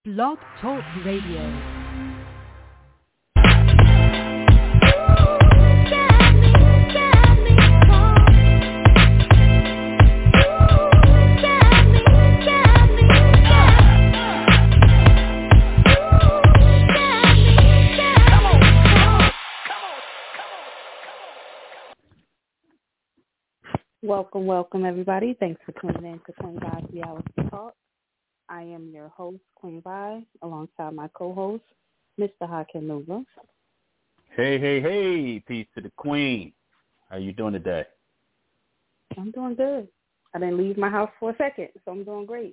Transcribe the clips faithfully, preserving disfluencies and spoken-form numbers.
Blog Talk Radio. Welcome, welcome, everybody. Thanks for tuning in to Queen Vi's Reality Talk. I am your host, Queen Vi, alongside my co-host, Mister Hakeem Nova. Hey, hey, hey, peace to the Queen. How you doing today? I'm doing good. I didn't leave my house for a second, so I'm doing great.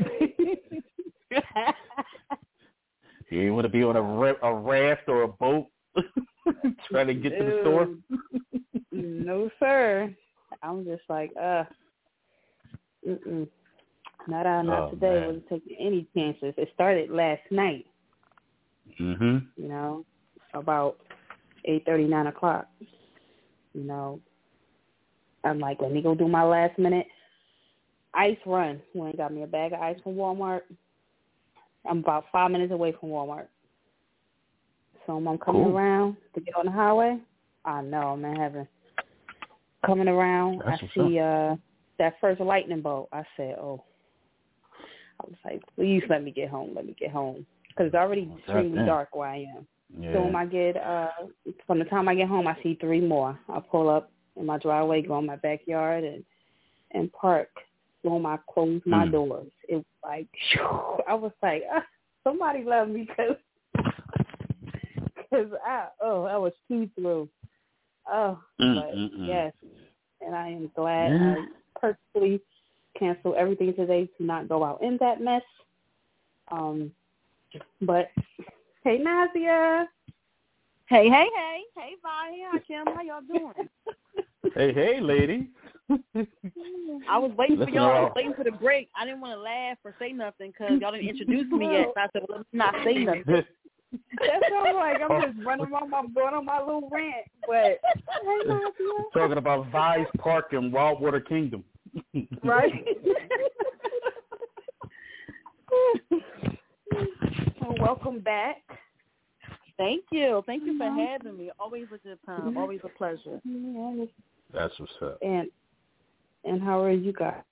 You ain't want to be on a, ra- a raft or a boat trying to get to the store? No, sir. I'm just like, uh, mm-mm. Not out, not oh, today. Man. Wasn't taking any chances. It started last night. Mm-hmm. You know, about eight thirty, nine o'clock. You know, I'm like, let me go do my last minute ice run. When got me a bag of ice from Walmart. I'm about five minutes away from Walmart. So I'm coming cool. around to get on the highway. I know, I'm in heaven. Coming around, That's I see uh, that first lightning bolt. I said, oh. I was like, please let me get home. Let me get home. Because it's already extremely dark where I am. Yeah. So when I get, uh, from the time I get home, I see three more. I pull up in my driveway, go in my backyard, and and park. So I close my mm. doors. It was like, I was like, ah, somebody love me because cause I, oh, I was too through. Oh, Mm, but mm, mm. yes, and I am glad yeah. I purposely canceled everything today to not go out in that mess. Um, but hey, Nazia. Hey, hey, hey, hey, Vi, hey, Hakeem, how y'all doing? Hey, hey, lady. I was waiting Listen for y'all. I was all. waiting for the break. I didn't want to laugh or say nothing because y'all didn't introduce me yet. So I said, well, let me not say nothing. That's what I'm like. I'm just running on my going on my little rant. But hey, Nazia. Talking about Vi's Park in Wildwater Kingdom. Right. Well, welcome back. Thank you. Thank you for having me. Always a good time. Always a pleasure. That's what's up. And and how are you guys?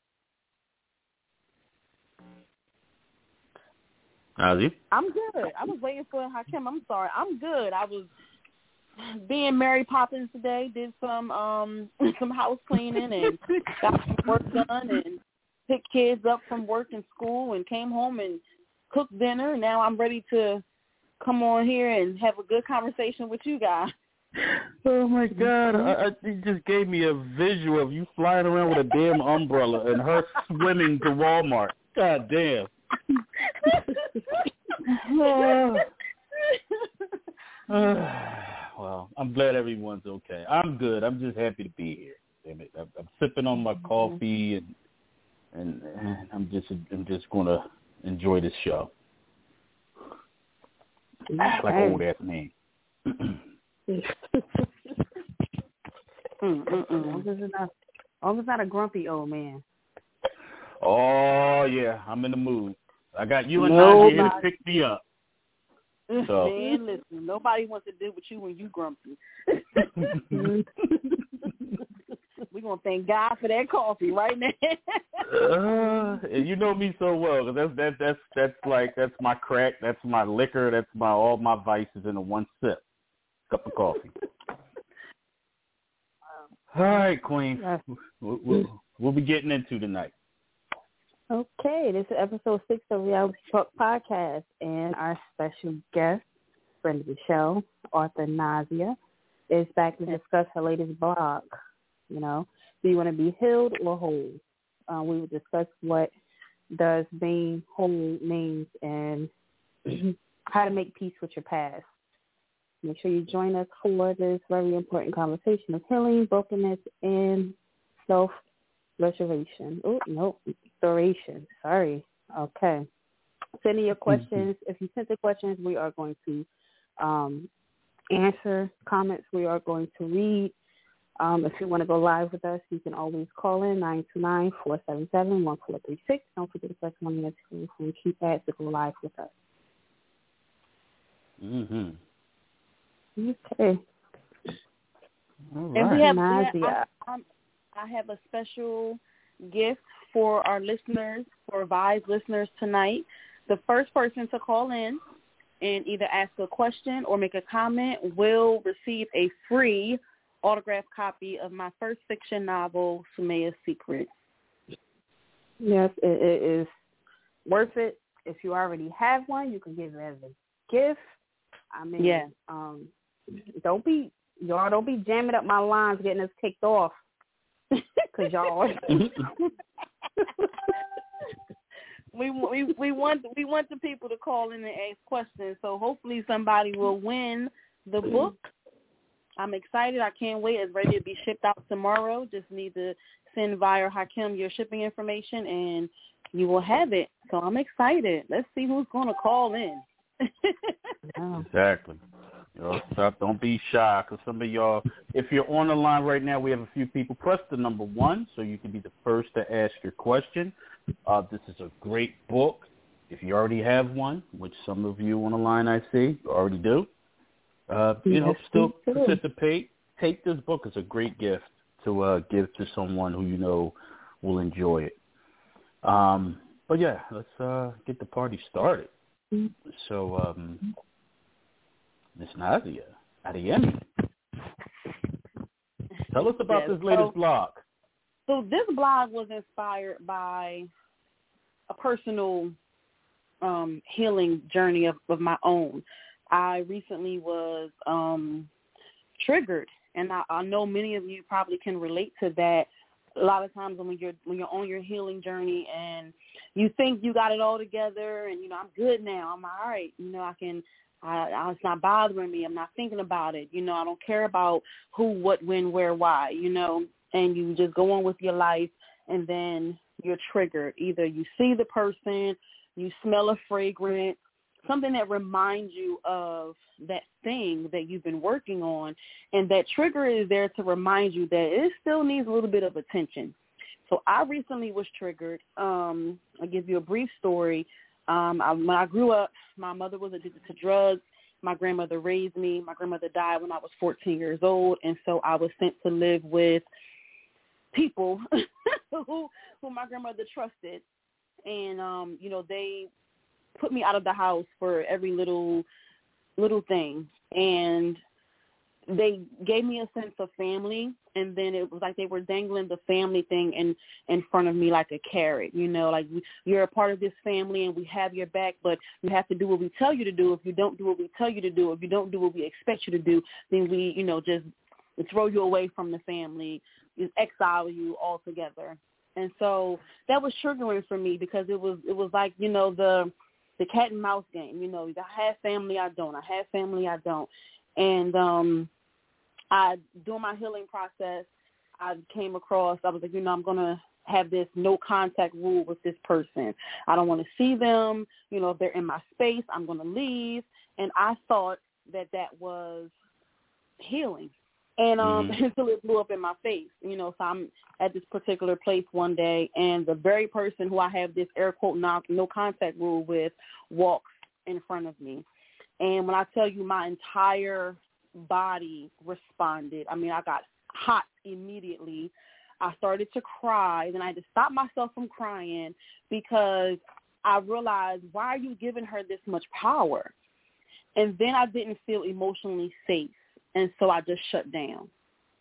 How's you? I'm good. I was waiting for Hakeem. I'm sorry. I'm good. I was being Mary Poppins today. Did some um some house cleaning and got some work done and picked kids up from work and school and came home and cooked dinner. Now I'm ready to come on here and have a good conversation with you guys. Oh, my God. I, I, it just gave me a visual of you flying around with a damn umbrella and her swimming to Walmart. God damn. uh, uh, well, I'm glad everyone's okay. I'm good. I'm just happy to be here. Damn it. I'm, I'm sipping on my coffee and, and and I'm just I'm just gonna enjoy this show. Act like an old ass man. Almost not, almost not a grumpy old man. Oh yeah, I'm in the mood. I got you and Nadia here to pick me up. So. Man, listen, nobody wants to deal with you when you grumpy. We're going to thank God for that coffee right now. uh, and you know me so well, because that's, that, that's, that's like, that's my crack, that's my liquor, that's my all my vices in a one sip. Cup of coffee. All right, Queen. We'll, we'll, we'll be getting into tonight. Okay, this is episode six of Reality Talk Podcast, and our special guest, friend of the show, author Nazia, is back to discuss her latest blog. You know, do you want to be healed or whole? Uh, we will discuss what does being whole means and how to make peace with your past. Make sure you join us for this very important conversation of healing, brokenness, and self-restoration. Oh, no, restoration. Sorry. Okay. Send in your questions. Mm-hmm. If you send the questions, we are going to um, answer comments. We are going to read. Um, if you want to go live with us, you can always call in nine two nine, four seven seven, one four three six. Don't forget to press one on your screen from keypad to go live with us. Mhm. Okay. All right. And we have, Nadia. we have I, I'm, I have a special gift for our listeners, for Vi's listeners tonight. The first person to call in and either ask a question or make a comment will receive a free autographed copy of my first fiction novel, Sumaya's Secret. Yes, it, it is worth it. If you already have one, you can give it as a gift. I mean, yeah. um, don't be, y'all don't be jamming up my lines getting us kicked off. Because y'all. we, we, we, want, we want the people to call in and ask questions, so hopefully somebody will win the book. I'm excited. I can't wait. It's ready to be shipped out tomorrow. Just need to send via Hakim your shipping information, and you will have it. So I'm excited. Let's see who's going to call in. Exactly. Y'all stop. Don't be shy, because some of y'all, if you're on the line right now, we have a few people. Press the number one so you can be the first to ask your question. Uh, this is a great book. If you already have one, which some of you on the line I see already do, uh, you yes, know, still participate. Take this book. It's a great gift to uh, give to someone who you know will enjoy it. Um, but, yeah, let's uh, get the party started. Mm-hmm. So, um, Miss Nadia, Adeyemi, tell us about yes, this latest so, blog. So this blog was inspired by a personal um, healing journey of, of my own. I recently was um, triggered, and I, I know many of you probably can relate to that. A lot of times when you're when you're on your healing journey and you think you got it all together, and you know I'm good now, I'm all right. You know I can, I, I, it's not bothering me. I'm not thinking about it. You know I don't care about who, what, when, where, why. You know, and you just go on with your life, and then you're triggered. Either you see the person, you smell a fragrance, something that reminds you of that thing that you've been working on, and that trigger is there to remind you that it still needs a little bit of attention. So I recently was triggered. Um, I'll give you a brief story. Um, I, when I grew up, my mother was addicted to drugs. My grandmother raised me. My grandmother died when I was fourteen years old, and so I was sent to live with people who, who my grandmother trusted. And, um, you know, they put me out of the house for every little little thing, and they gave me a sense of family, and then it was like they were dangling the family thing in in front of me like a carrot, you know, like you're a part of this family and we have your back, but you have to do what we tell you to do. If you don't do what we tell you to do, if you don't do what we expect you to do, then we, you know, just throw you away from the family, exile you altogether. And so that was triggering for me, because it was it was like, you know, the the cat and mouse game. You know, I have family, I don't. I have family, I don't. And um, I, during my healing process, I came across, I was like, you know, I'm going to have this no contact rule with this person. I don't want to see them. You know, if they're in my space, I'm going to leave. And I thought that that was healing. And um, mm-hmm. until it blew up in my face, you know, so I'm at this particular place one day, and the very person who I have this air quote no, no contact rule with walks in front of me. And when I tell you my entire body responded, I mean, I got hot immediately. I started to cry. Then I had to stop myself from crying, because I realized, why are you giving her this much power? And then I didn't feel emotionally safe. And so I just shut down.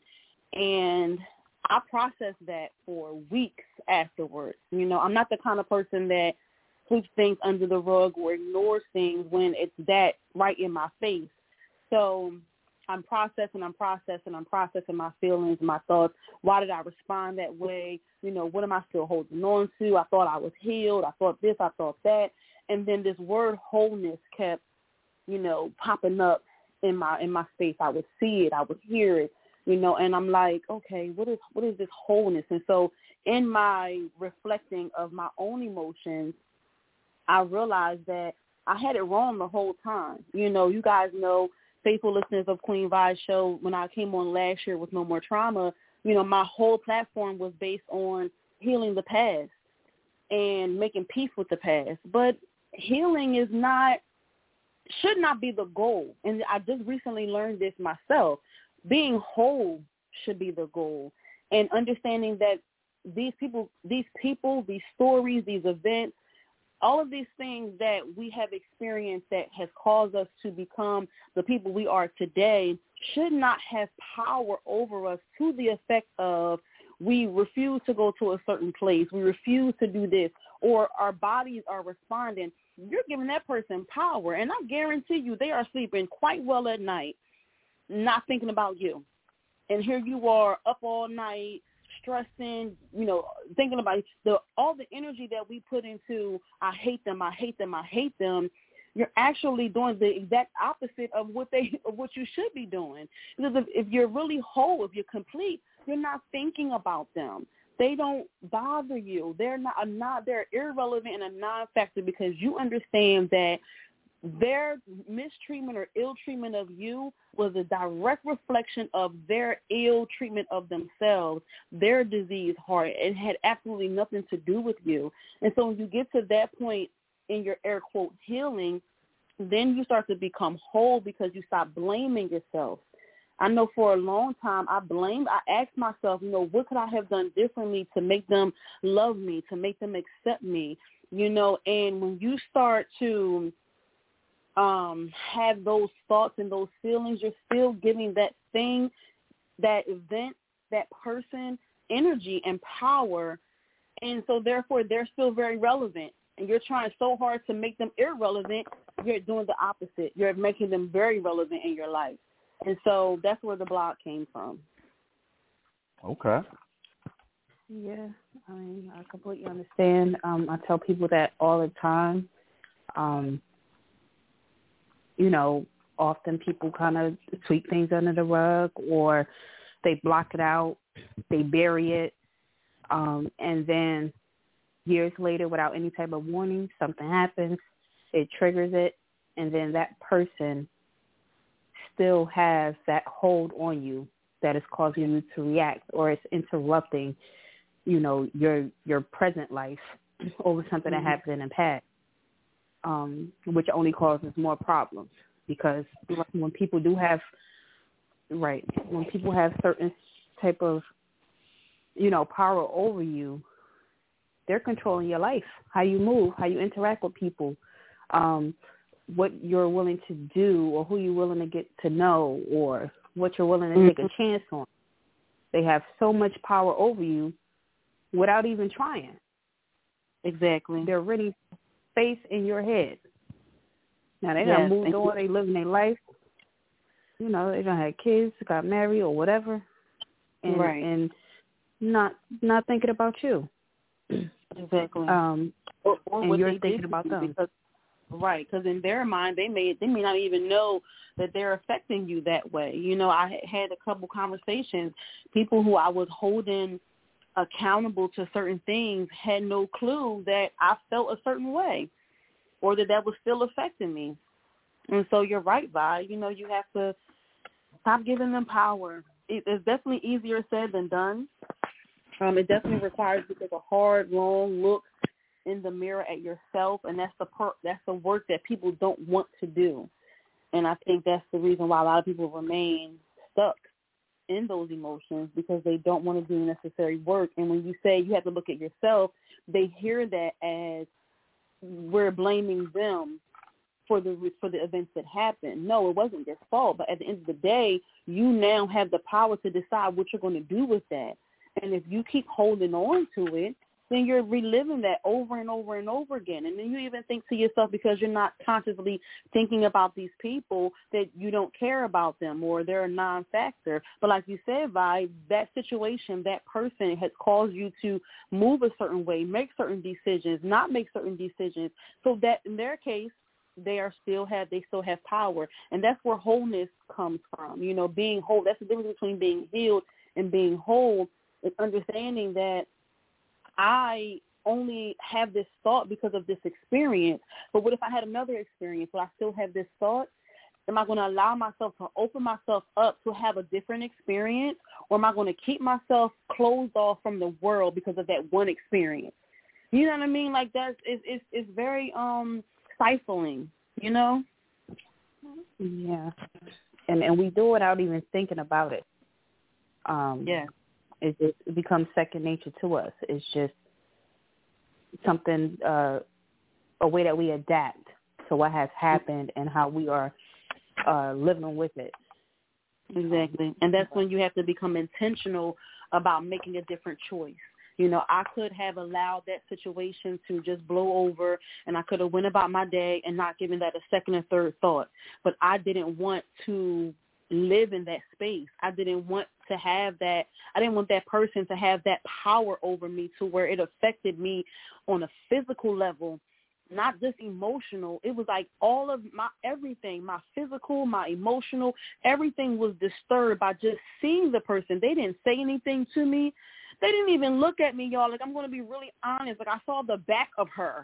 And I processed that for weeks afterwards. You know, I'm not the kind of person that sweeps things under the rug or ignores things when it's that right in my face. So I'm processing, I'm processing, I'm processing my feelings, my thoughts. Why did I respond that way? You know, what am I still holding on to? I thought I was healed. I thought this, I thought that. And then this word wholeness kept, you know, popping up in my in my space. I would see it, I would hear it, you know, and I'm like, okay, what is what is this wholeness? And so in my reflecting of my own emotions, I realized that I had it wrong the whole time. You know, you guys know, faithful listeners of Queen Vi's show, when I came on last year with No More Trauma, you know, my whole platform was based on healing the past and making peace with the past. But healing is not should not be the goal. And I just recently learned this myself. Being whole should be the goal. And understanding that these people, these people, these stories, these events, all of these things that we have experienced that has caused us to become the people we are today should not have power over us to the effect of we refuse to go to a certain place, we refuse to do this, or our bodies are responding. You're giving that person power, and I guarantee you they are sleeping quite well at night, not thinking about you. And here you are up all night, stressing, you know, thinking about the all the energy that we put into I hate them, I hate them, I hate them. You're actually doing the exact opposite of what they of what you should be doing. Because if, if you're really whole, if you're complete, you're not thinking about them. They don't bother you. They're not, a not they're irrelevant and a non-factor because you understand that their mistreatment or ill treatment of you was a direct reflection of their ill treatment of themselves, their diseased heart. It had absolutely nothing to do with you. And so when you get to that point in your air quote healing, then you start to become whole because you stop blaming yourself. I know for a long time I blamed, I asked myself, you know, what could I have done differently to make them love me, to make them accept me, you know, and when you start to um, have those thoughts and those feelings, you're still giving that thing, that event, that person energy and power, and so therefore they're still very relevant. And you're trying so hard to make them irrelevant, you're doing the opposite. You're making them very relevant in your life. And so that's where the blog came from. Okay. Yeah, I mean, I completely understand. Um, I tell people that all the time. Um, you know, often people kind of sweep things under the rug or they block it out, they bury it, um, and then years later, without any type of warning, something happens, it triggers it, and then that person still has that hold on you that is causing you to react, or it's interrupting, you know, your your present life over something mm-hmm. that happened in the past, um, which only causes more problems. Because when people do have, right, when people have certain type of, you know, power over you, they're controlling your life, how you move, how you interact with people, um, what you're willing to do or who you're willing to get to know or what you're willing to mm-hmm. take a chance on. They have so much power over you without even trying. Exactly. They're already face in your head. Now, they yes, done moved on, they living their life. You know, they done had kids, got married or whatever, and, right. and not not thinking about you. Exactly. Um, or, or and what you're they thinking did about them. Because, right, because in their mind, they may they may not even know that they're affecting you that way. You know, I had a couple conversations. People who I was holding accountable to certain things had no clue that I felt a certain way or that that was still affecting me. And so you're right, Vi. You know, you have to stop giving them power. It, it's definitely easier said than done. Um, it definitely requires you to take a hard, long look in the mirror at yourself, and that's the per- that's the work that people don't want to do. And I think that's the reason why a lot of people remain stuck in those emotions, because they don't want to do necessary work. And when you say you have to look at yourself, they hear that as we're blaming them for the for the events that happened. No, it wasn't their fault. But at the end of the day, you now have the power to decide what you're going to do with that. And if you keep holding on to it, then you're reliving that over and over and over again. And then you even think to yourself, because you're not consciously thinking about these people, that you don't care about them or they're a non-factor. But like you said, Vi, that situation, that person has caused you to move a certain way, make certain decisions, not make certain decisions. So that in their case, they are still have they still have power. And that's where wholeness comes from. You know, being whole. That's the difference between being healed and being whole. It's understanding that I only have this thought because of this experience. But what if I had another experience? Will I still have this thought? Am I going to allow myself to open myself up to have a different experience? Or am I going to keep myself closed off from the world because of that one experience? You know what I mean? Like that's it's it's, it's very um stifling, you know? Yeah, and and we do it without even thinking about it. Um, yeah, it just it becomes second nature to us. It's just something, uh, a way that we adapt to what has happened and how we are uh, living with it. Exactly. And that's when you have to become intentional about making a different choice. You know, I could have allowed that situation to just blow over, and I could have went about my day and not given that a second or third thought. But I didn't want to live in that space. I didn't want to have that. I didn't want that person to have that power over me to where it affected me on a physical level, not just emotional. It was like all of my everything, my physical, my emotional, everything was disturbed by just seeing the person. They didn't say anything to me. They didn't even look at me, y'all. Like, I'm going to be really honest. Like, I saw the back of her.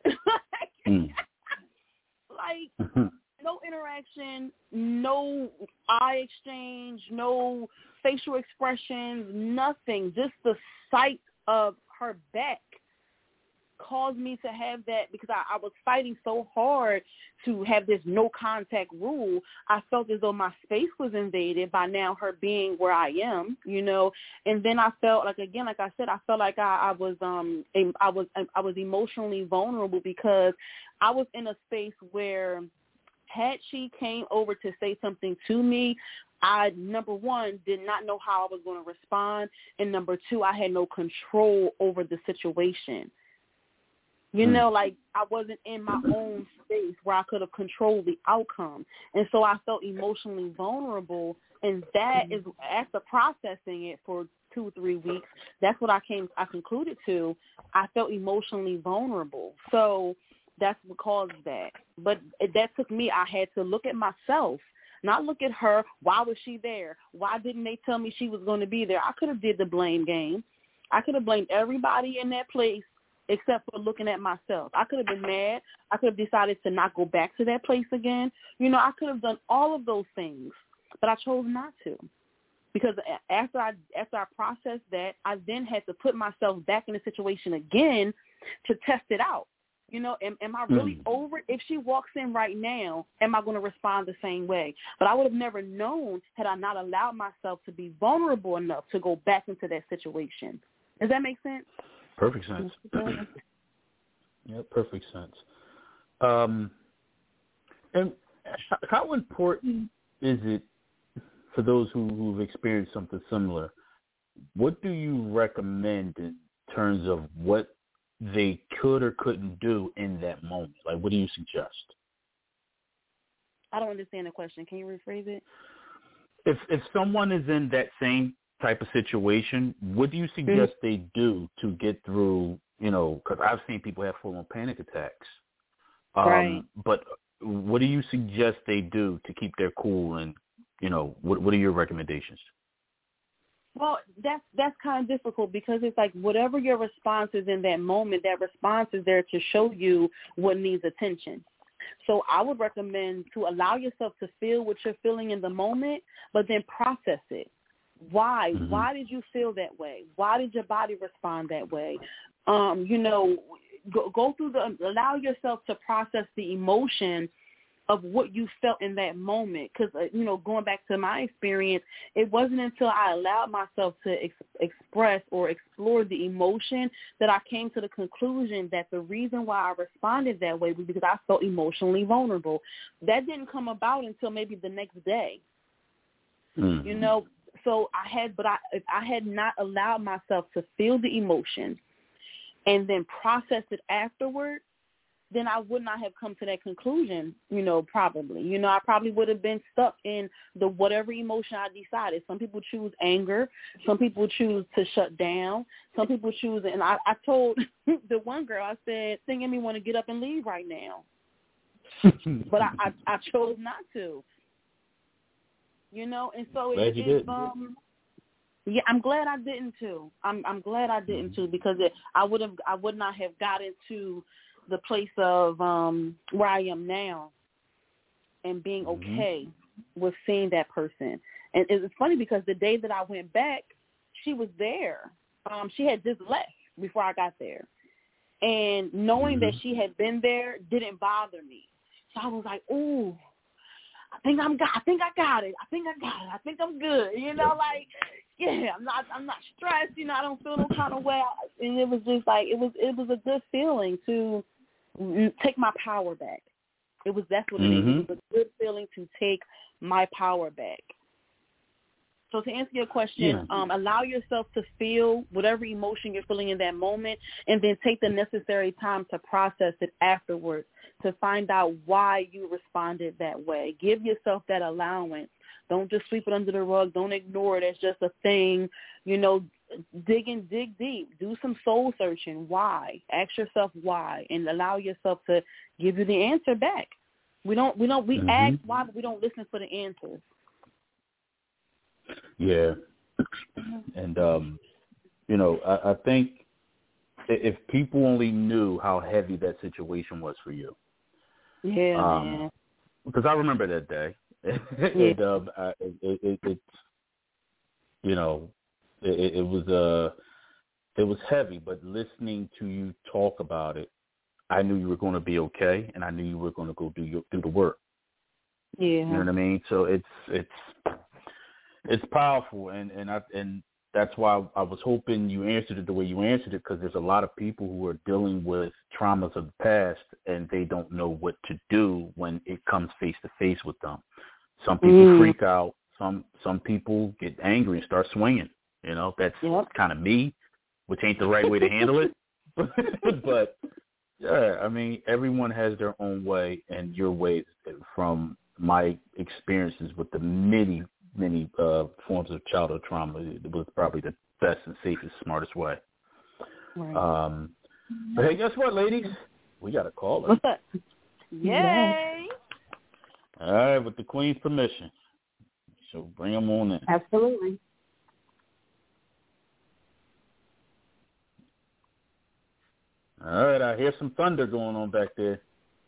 mm. Like, no interaction, no eye exchange, no facial expressions, nothing. Just the sight of her back caused me to have that, because I, I was fighting so hard to have this no contact rule. I felt as though my space was invaded by now her being where I am, you know. And then I felt like, again, like I said, I felt like I, I was um I was I was emotionally vulnerable, because I was in a space where had she came over to say something to me, I, number one, did not know how I was going to respond, and number two, I had no control over the situation. You know, like I wasn't in my own space where I could have controlled the outcome. And so I felt emotionally vulnerable. And that is, after processing it for two or three weeks, that's what I came, I concluded to. I felt emotionally vulnerable. So that's what caused that. But that took me, I had to look at myself, not look at her. Why was she there? Why didn't they tell me she was going to be there? I could have did the blame game. I could have blamed everybody in that place except for looking at myself. I could have been mad. I could have decided to not go back to that place again. You know, I could have done all of those things, but I chose not to. Because after I after I processed that, I then had to put myself back in the situation again to test it out. You know, am, am I really mm. over it? If she walks in right now, am I going to respond the same way? But I would have never known had I not allowed myself to be vulnerable enough to go back into that situation. Does that make sense? Perfect sense. Yeah, perfect sense. Um, and how important is it for those who, who've experienced something similar? What do you recommend in terms of what they could or couldn't do in that moment? Like, what do you suggest? I don't understand the question. Can you rephrase it? If if someone is in that same type of situation, what do you suggest mm-hmm. they do to get through, you know, because I've seen people have full-on panic attacks. Um, right. But what do you suggest they do to keep their cool, and, you know, what what are your recommendations? Well, that's, that's kind of difficult, because it's like whatever your response is in that moment, that response is there to show you what needs attention. So I would recommend to allow yourself to feel what you're feeling in the moment, but then process it. Why? Mm-hmm. Why did you feel that way? Why did your body respond that way? Um, you know, go, go through the, allow yourself to process the emotion of what you felt in that moment. Because, uh, you know, going back to my experience, it wasn't until I allowed myself to ex- express or explore the emotion that I came to the conclusion that the reason why I responded that way was because I felt emotionally vulnerable. That didn't come about until maybe the next day. Mm-hmm. You know, so I had, but I, if I had not allowed myself to feel the emotion and then process it afterward, then I would not have come to that conclusion, you know, probably. You know, I probably would have been stuck in the whatever emotion I decided. Some people choose anger. Some people choose to shut down. Some people choose, and I, I told the one girl, I said, "Singing me want to get up and leave right now." But I, I, I chose not to. You know, and so glad it, you it did. um yeah, I'm glad I didn't too. I'm I'm glad I didn't too, because it, I would have I would not have gotten to the place of um where I am now and being okay mm-hmm. with seeing that person. And it's funny because the day that I went back, she was there. Um, she had just left before I got there. And knowing mm-hmm. that she had been there didn't bother me. So I was like, ooh, I think I'm got, I think I got it. I think I got it. I think I'm good. You know, like, yeah, I'm not, I'm not stressed. You know, I don't feel no kind of way. And it was just like, it was, it was a good feeling to take my power back. It was, that's what it mm-hmm. is. It was a good feeling to take my power back. So to answer your question, yeah. um, allow yourself to feel whatever emotion you're feeling in that moment, and then take the necessary time to process it afterwards to find out why you responded that way. Give yourself that allowance. Don't just sweep it under the rug. Don't ignore it as just a thing. You know, dig and dig deep. Do some soul searching. Why? Ask yourself why, and allow yourself to give you the answer back. We don't. We don't. We mm-hmm. ask why, but we don't listen for the answers. Yeah, and um, you know, I, I think if people only knew how heavy that situation was for you, yeah, um, man. Because I remember that day. Yeah. and, um, I, it, it, it, you know, it, it was uh, it was heavy. But listening to you talk about it, I knew you were going to be okay, and I knew you were going to go do your, do the work. Yeah, you know what I mean. So it's it's. It's powerful, and, and I and that's why I was hoping you answered it the way you answered it, because there's a lot of people who are dealing with traumas of the past, and they don't know what to do when it comes face to face with them. Some people mm. freak out. Some some people get angry and start swinging. You know, that's yep. kind of me, which ain't the right way to handle it. But yeah, I mean, everyone has their own way, and your way, from my experiences with the many. many uh, forms of childhood trauma, it was probably the best and safest, smartest way. Right. Um, but hey, guess what, ladies? We got a caller. What's that? Yay! All right, with the Queen's permission. So bring them on in. Absolutely. All right, I hear some thunder going on back there.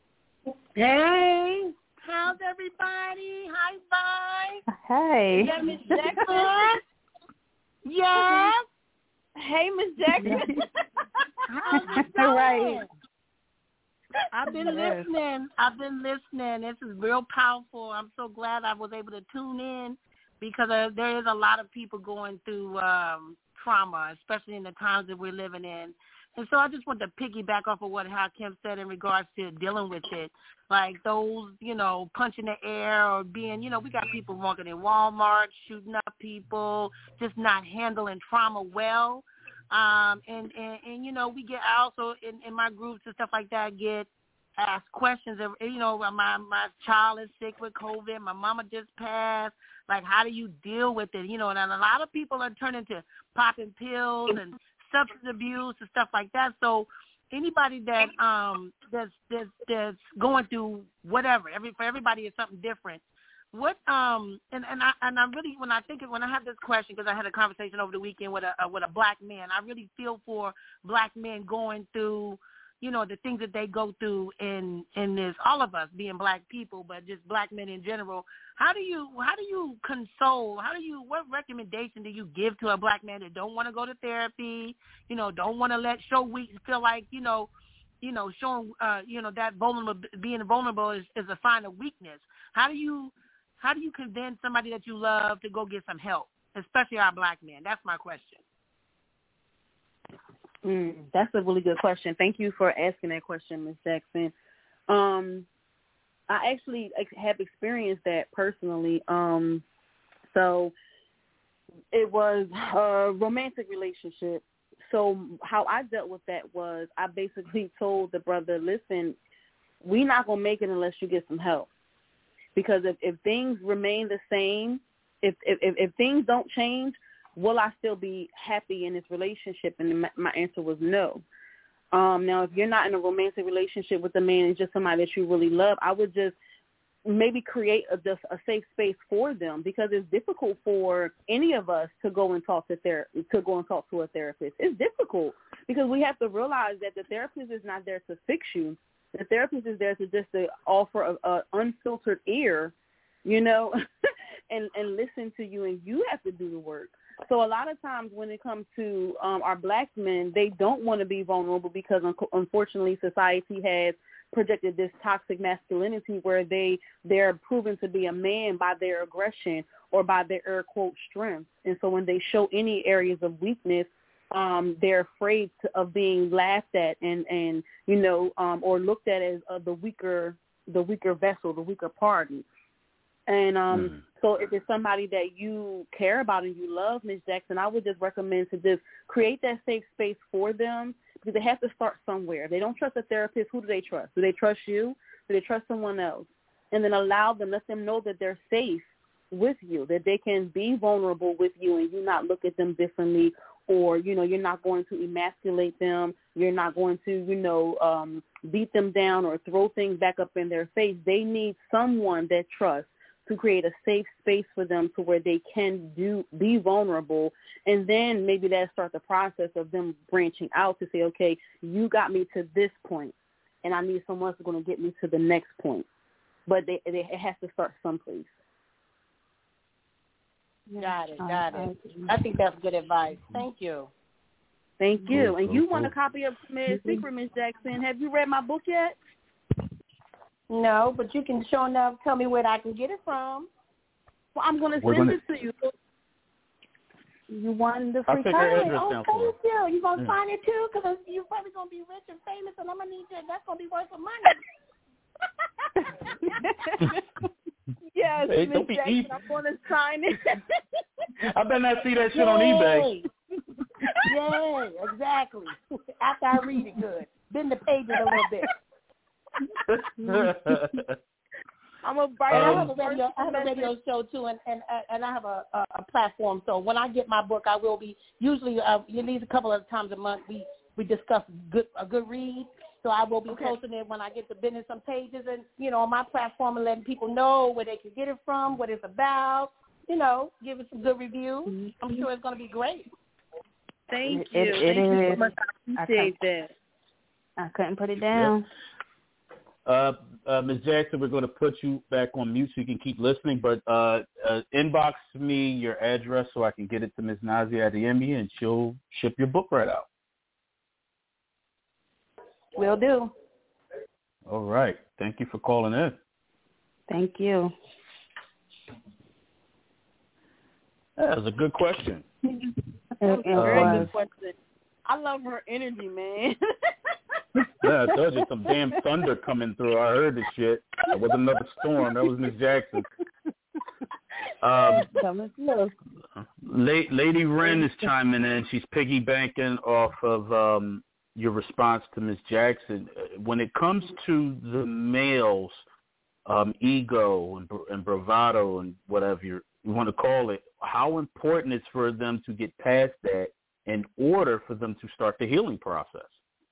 Hey! How's everybody? Hi, bye. Hey. Is that Miss Jackson? Yes. Hey, Miss Jackson. How's it going? Right. I've been Yes. listening. I've been listening. This is real powerful. I'm so glad I was able to tune in, because uh, there is a lot of people going through um, trauma, especially in the times that we're living in. And so I just want to piggyback off of what Hakim said in regards to dealing with it. Like those, you know, punching the air, or being, you know, we got people walking in Walmart, shooting up people, just not handling trauma well. Um, and, and, and, you know, we get also in, in my groups and stuff like that, get asked questions of, you know, my, my child is sick with COVID, my mama just passed. Like, how do you deal with it? You know, and a lot of people are turning to popping pills and substance abuse and stuff like that. So anybody that um that's that's that's going through whatever, every for everybody is something different. What um and and I and I really when I think when I have this question, because I had a conversation over the weekend with a with a black man, I really feel for black men going through, you know, the things that they go through in in this, all of us being black people, but just black men in general. How do you how do you console? How do you what recommendation do you give to a black man that don't want to go to therapy? You know, don't want to let show weak, feel like you know, you know, showing uh, you know that vulnerable being vulnerable is, is a sign of weakness. How do you how do you convince somebody that you love to go get some help, especially our black men? That's my question. Mm, that's a really good question. Thank you for asking that question, Miz Jackson. Um, I actually have experienced that personally. Um, so it was a romantic relationship. So how I dealt with that was I basically told the brother, listen, we're not going to make it unless you get some help. Because if, if things remain the same, if, if if things don't change, will I still be happy in this relationship? And my answer was no. Um, now, if you're not in a romantic relationship with a man and just somebody that you really love, I would just maybe create a, just a safe space for them, because it's difficult for any of us to go and talk to ther- to go and talk to a therapist. It's difficult because we have to realize that the therapist is not there to fix you. The therapist is there to just to offer a, a unfiltered ear, you know, and, and listen to you, and you have to do the work. So a lot of times when it comes to um, our black men, they don't want to be vulnerable because un- unfortunately society has projected this toxic masculinity where they, they're proven to be a man by their aggression or by their air quote strength. And so when they show any areas of weakness, um, they're afraid to, of being laughed at and, and you know, um, or looked at as uh, the weaker, the weaker vessel, the weaker party. And um, mm. so if it's somebody that you care about and you love, Miz Jackson, I would just recommend to just create that safe space for them, because they have to start somewhere. If they don't trust a therapist, who do they trust? Do they trust you? Do they trust someone else? And then allow them, let them know that they're safe with you, that they can be vulnerable with you and you not look at them differently, or, you know, you're not going to emasculate them. You're not going to, you know, um, beat them down or throw things back up in their face. They need someone that trusts to create a safe space for them to where they can do be vulnerable, and then maybe that start the process of them branching out to say, okay, you got me to this point, and I need someone else who's going to get me to the next point. But they, they, it has to start someplace. Got it, got it. I think that's good advice. Thank you. Thank you. And you want a copy of Smed's Secret, Miz Jackson? Have you read my book yet? No, but you can sure enough tell me where I can get it from. Well, I'm going to send gonna... it to you. You want the free copy? Oh, down thank you. You going to yeah. sign it too? Because you're probably going to be rich and famous, and I'm going to need that. That's going to be worth some money. Yes, hey, Miz Jackson, easy. I'm going to sign it. I better not see that shit Yay. on eBay. Yay, exactly. After I read it good. Bend the pages a little bit. I'm a writer. Um, I have a radio, I have a radio show too, and and and I have a, a, a platform. So when I get my book, I will be usually uh, at least a couple of times a month. We we discuss good a good read. So I will be okay. posting it when I get to bending some pages, and you know, on my platform, and letting people know where they can get it from, what it's about. You know, give it some good reviews. Mm-hmm. I'm sure it's going to be great. Thank it, you. It, Thank it you is. so much. I appreciate I that. I couldn't put it down. Yep. Uh, uh, Miz Jackson, we're going to put you back on mute so you can keep listening, but uh, uh, inbox me your address so I can get it to Miz Nazia Adeyemi, and she'll ship your book right out. Will do. All right. Thank you for calling in. Thank you. That was a good question. It, it uh, very good question. I love her energy, man. Yeah, I told you some damn thunder coming through. I heard this shit. It was another storm. That was Miz Jackson. Um, Lady Wren is chiming in. She's piggybanking off of um, your response to Miz Jackson. When it comes to the males' um, ego and, and bravado and whatever you want to call it, how important it's for them to get past that in order for them to start the healing process.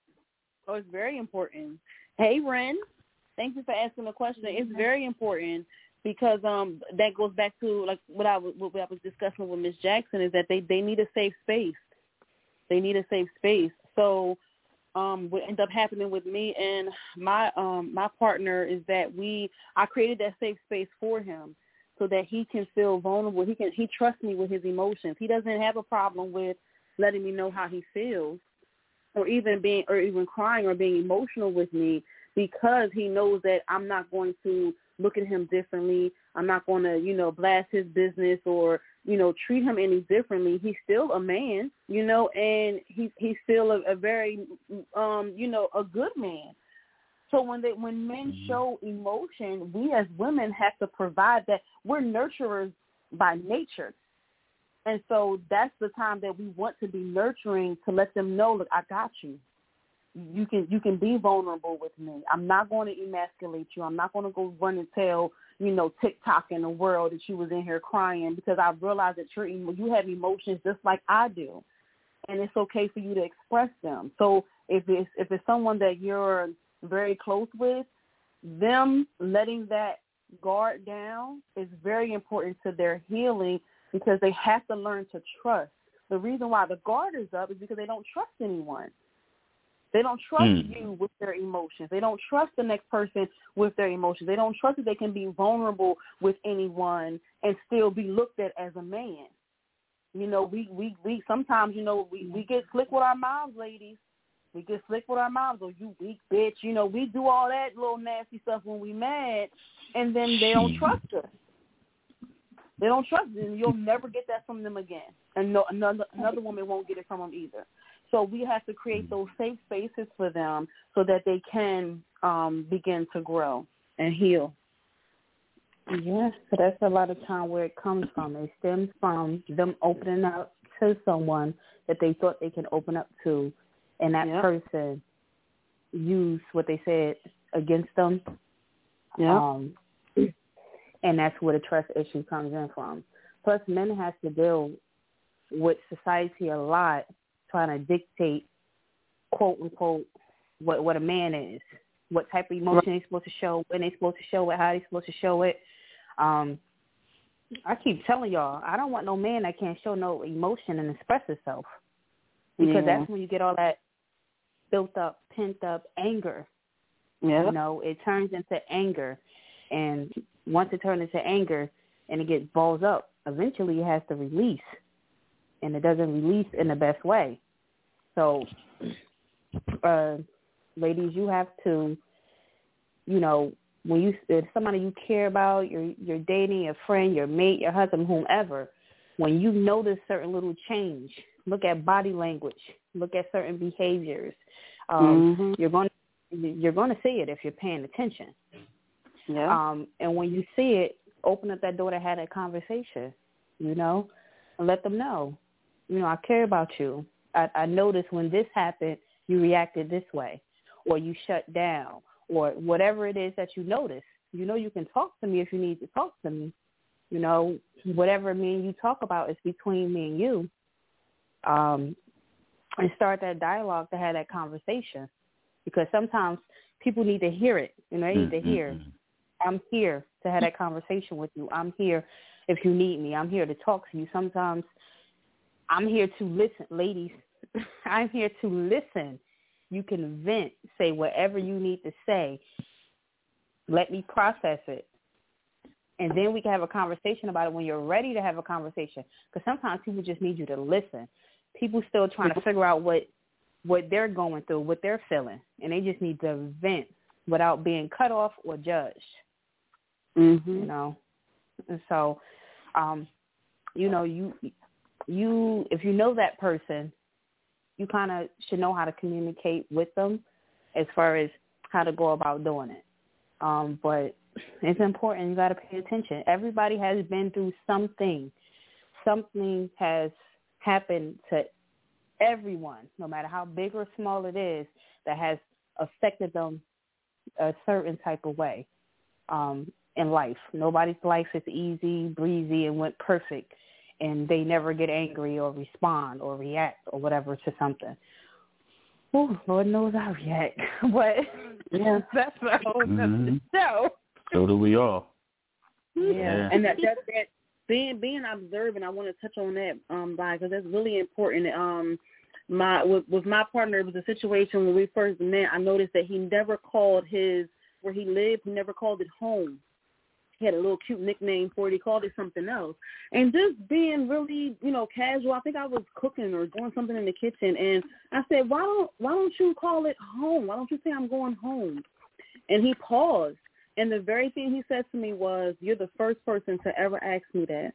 Oh, it's very important. Hey, Ren, thank you for asking the question. It's very important because um, that goes back to like what I was, what I was discussing with Miz Jackson, is that they, they need a safe space. They need a safe space. So um, what ended up happening with me and my um, my partner is that we I created that safe space for him so that he can feel vulnerable. He can he trusts me with his emotions. He doesn't have a problem with letting me know how he feels, or even being, or even crying or being emotional with me, because he knows that I'm not going to look at him differently. I'm not going to, you know, blast his business or, you know, treat him any differently. He's still a man, you know, and he's he's still a, a very, um, you know, a good man. So when they when men show emotion, we as women have to provide that. We're nurturers by nature. And so that's the time that we want to be nurturing, to let them know, look, I got you. You can you can be vulnerable with me. I'm not going to emasculate you. I'm not going to go run and tell, you know, TikTok in the world that you was in here crying, because I realize that you're you have emotions just like I do, and it's okay for you to express them. So if it's if it's someone that you're very close with, them letting that guard down is very important to their healing, because they have to learn to trust. The reason why the guard is up is because they don't trust anyone. They don't trust mm. you with their emotions. They don't trust the next person with their emotions. They don't trust that they can be vulnerable with anyone and still be looked at as a man. You know, we, we, we sometimes, you know, we, we get slick with our mouths, ladies. We get slick with our moms, or you weak bitch. You know, we do all that little nasty stuff when we mad, and then they don't trust us. They don't trust them. You'll never get that from them again. And no, another, another woman won't get it from them either. So we have to create those safe spaces for them so that they can um, begin to grow and heal. Yeah, so that's a lot of time where it comes from. It stems from them opening up to someone that they thought they can open up to, and that yep. person used what they said against them. Yeah. Um, and that's where the trust issue comes in from. Plus, men have to deal with society a lot, trying to dictate, quote unquote, what what a man is, what type of emotion they're supposed to show, when they're supposed to show it, how they're supposed to show it. Um, I keep telling y'all, I don't want no man that can't show no emotion and express himself, because yeah. that's when you get all that built up, pent up anger. Yeah. You know, it turns into anger, and once it turns into anger and it gets balls up, eventually it has to release, and it doesn't release in the best way. So, uh, ladies, you have to, you know, when you, if somebody you care about, you're, you're dating, your friend, your mate, your husband, whomever, when you notice certain little change, look at body language, look at certain behaviors. Um, mm-hmm. You're going to, you're going to see it if you're paying attention. Yeah. Um, and when you see it, open up that door to have that conversation, you know, and let them know, you know, I care about you. I, I noticed when this happened, you reacted this way, or you shut down, or whatever it is that you notice. You know, you can talk to me if you need to talk to me. You know, whatever me and you talk about is between me and you. Um, and start that dialogue to have that conversation, because sometimes people need to hear it. You know, they need to hear, I'm here to have that conversation with you. I'm here if you need me. I'm here to talk to you. Sometimes I'm here to listen. Ladies, I'm here to listen. You can vent, say whatever you need to say. Let me process it. And then we can have a conversation about it when you're ready to have a conversation. Because sometimes people just need you to listen. People still trying to figure out what what they're going through, what they're feeling. And they just need to vent without being cut off or judged. Mm-hmm. You know? And so, um, you know, you, you if you know that person, you kind of should know how to communicate with them as far as how to go about doing it. Um, but it's important. You got to pay attention. Everybody has been through something. Something has happened to everyone, no matter how big or small it is, that has affected them a certain type of way um, in life. Nobody's life is easy, breezy, and went perfect, and they never get angry or respond or react or whatever to something. Oh, Lord knows I react, but yeah, that's a whole mm-hmm. nother show. So do we all. Yeah, yeah. and that, that that being being observant, I want to touch on that, um, because that's really important. Um, my with, with my partner, it was a situation when we first met. I noticed that he never called his where he lived. He never called it home. He had a little cute nickname for it. He called it something else. And just being really, you know, casual. I think I was cooking or doing something in the kitchen, and I said, "Why don't Why don't you call it home? Why don't you say I'm going home?" And he paused. And the very thing he said to me was, "You're the first person to ever ask me that."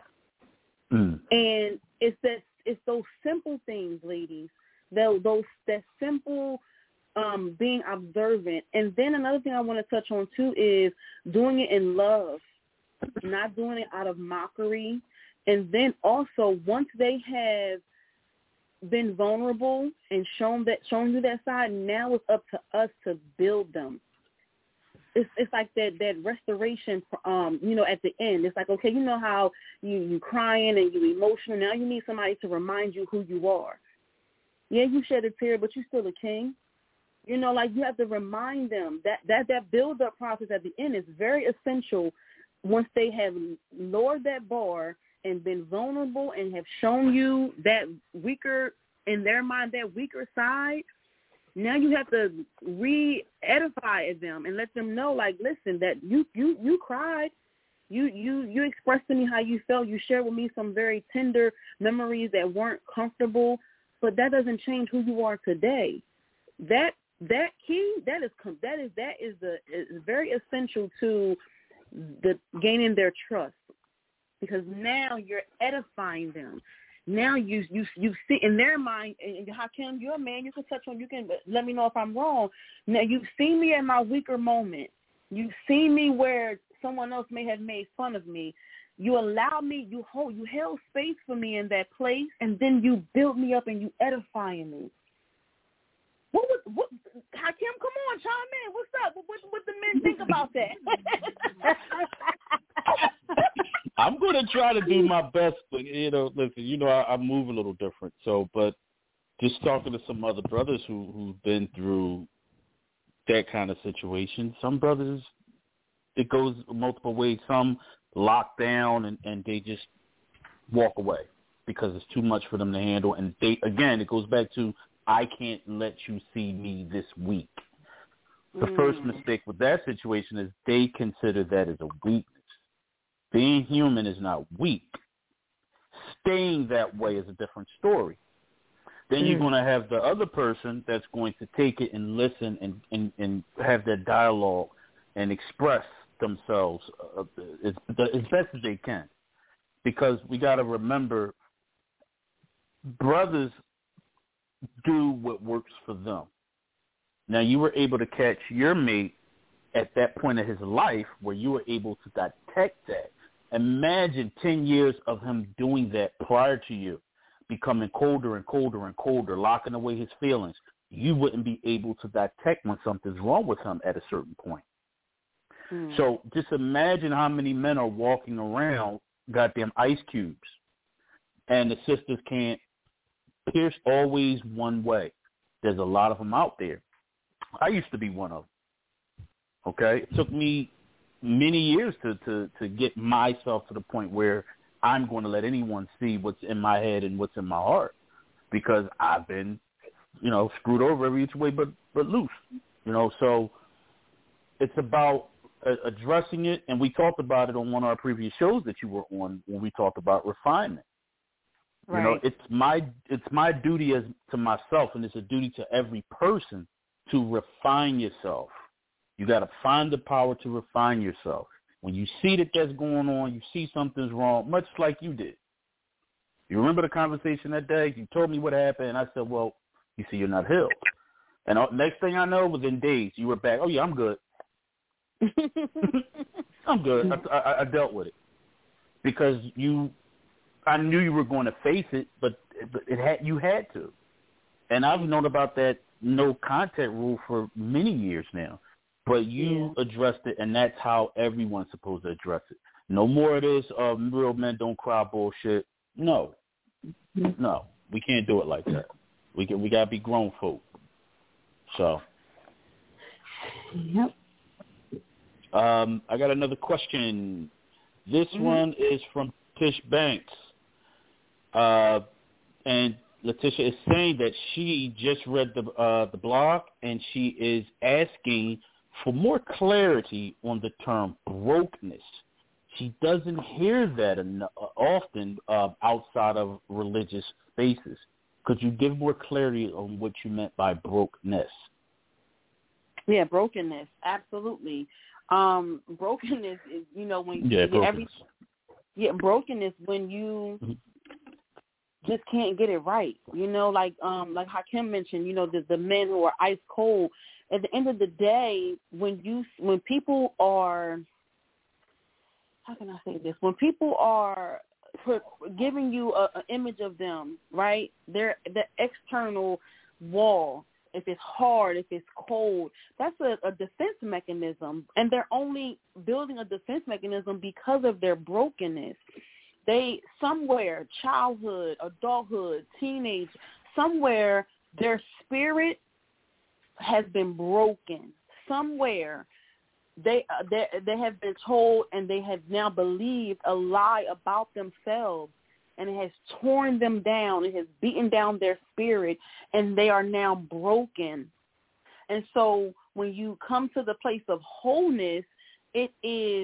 Mm. And it's that it's those simple things, ladies. Those those that simple um, being observant. And then another thing I want to touch on too is doing it in love, not doing it out of mockery. And then also, once they have been vulnerable and shown that shown you that side, now it's up to us to build them. It's it's like that, that restoration, um, you know, at the end. It's like, okay, you know how you, you crying and you emotional. Now you need somebody to remind you who you are. Yeah, you shed a tear, but you're still a king. You know, like you have to remind them that that, that build-up process at the end is very essential once they have lowered that bar and been vulnerable and have shown you that weaker, in their mind, that weaker side. Now you have to re-edify them and let them know, like, listen, that you, you, you cried. You, you, you expressed to me how you felt. You shared with me some very tender memories that weren't comfortable, but that doesn't change who you are today. that that key that is that is that is the is very essential to the gaining their trust, because now you're edifying them. Now you you you see in their mind, and Hakeem, you're a man. You can touch on. You can let me know if I'm wrong. Now you've seen me at my weaker moment. You've seen me where someone else may have made fun of me. You allowed me. You hold. You held space for me in that place, and then you built me up and you edifying me. What was what? Hakeem, come on, chime in. What's up? What what, what the men think about that? I'm going to try to do my best, but, you know, listen, you know, I, I move a little different. So, but just talking to some other brothers who, who've been through that kind of situation, some brothers, it goes multiple ways. Some lock down and, and they just walk away because it's too much for them to handle. And they, again, it goes back to, I can't let you see me this week. The mm. first mistake with that situation is they consider that as a weakness. Being human is not weak. Staying that way is a different story. Then mm. you're going to have the other person that's going to take it and listen and, and, and have that dialogue and express themselves uh, as, as best as they can. Because we got to remember, brothers do what works for them. Now, you were able to catch your mate at that point of his life where you were able to detect that. Imagine ten years of him doing that prior to you, becoming colder and colder and colder, locking away his feelings. You wouldn't be able to detect when something's wrong with him at a certain point. Mm. So just imagine how many men are walking around goddamn ice cubes, and the sisters can't pierce always one way. There's a lot of them out there. I used to be one of them. Okay? It took me many years to, to, to get myself to the point where I'm going to let anyone see what's in my head and what's in my heart, because I've been, you know, screwed over every which way but, but loose. You know, so it's about uh, addressing it, and we talked about it on one of our previous shows that you were on when we talked about refinement. Right. You know, it's my it's my duty as to myself, and it's a duty to every person to refine yourself. You got to find the power to refine yourself. When you see that that's going on, you see something's wrong, much like you did. You remember the conversation that day? You told me what happened, and I said, well, you see, you're not healed. And next thing I know, within days, you were back. Oh, yeah, I'm good. I'm good. I, I, I dealt with it. Because you, I knew you were going to face it, but it, it had you had to. And I've known about that no contact rule for many years now. But you yeah. addressed it, and that's how everyone's supposed to address it. No more of this, uh, real men don't cry bullshit. No. No. We can't do it like that. We can, we got to be grown folk. So. Yep. Um, I got another question. This mm-hmm. one is from Tish Banks. Uh, and Letitia is saying that she just read the uh, the blog, and she is asking for more clarity on the term brokenness. She doesn't hear that enough, often uh, outside of religious spaces. Could you give more clarity on what you meant by brokenness? Yeah, brokenness, absolutely. Um, brokenness is, you know, when yeah, you brokenness. Every, yeah, brokenness when you mm-hmm. just can't get it right. You know, like um, like Hakeem mentioned, you know, the, the men who are ice cold. At the end of the day, when you when people are, how can I say this? When people are put, giving you an image of them, right? They're the external wall. If it's hard, if it's cold, that's a, a defense mechanism, and they're only building a defense mechanism because of their brokenness. They somewhere, childhood, adulthood, teenage, somewhere their spirit has been broken. Somewhere they, uh, they they have been told, and they have now believed a lie about themselves, and it has torn them down. It has beaten down their spirit, and they are now broken. And so when you come to the place of wholeness, it is